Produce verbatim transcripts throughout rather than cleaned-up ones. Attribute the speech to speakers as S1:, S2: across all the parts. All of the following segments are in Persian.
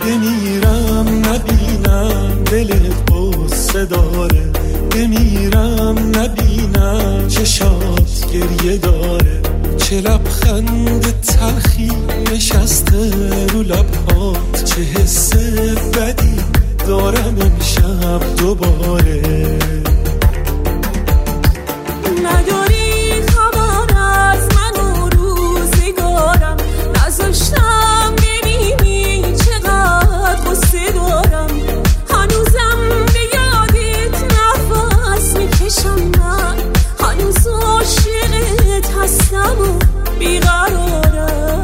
S1: بمیرم نبینم دلت قصه داره، بمیرم نبینم چشات گریه داره، چه لبخند تلخی نشسته رو لبهات، چه حس بدی دارم امشب دوباره.
S2: نداری خبر از من و روزگارم، نذاشتم ببینی چقدر قصه دارم، هنوزم به یادت نفس میکشم، من هنوز عاشقت هستم و بیقرارم.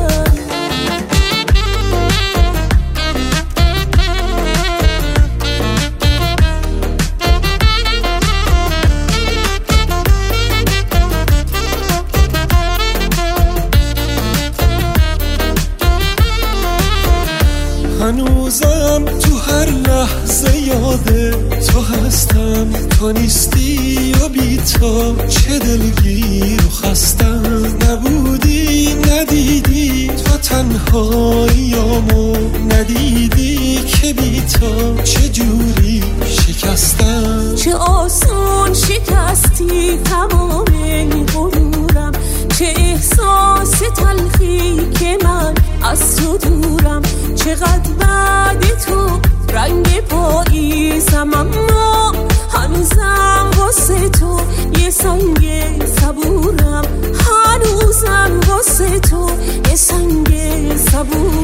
S1: هنوزم تو هر لحظه یاده تو هستم، تو نیستی و بی تو چه دلگیر و خستم، نبودی ندیدی تو تنهاییامو، ندیدی که بی تو چه جوری شکستم،
S2: چه آسان شکستی تمام این غرورم، چه احساس تلخی که من از تو دورم، چقدر بعد تو رنگ پاییزم، اما هنوزم واسه تو یه سنگ صبورم، هنوزم واسه تو یه سنگ صبورم.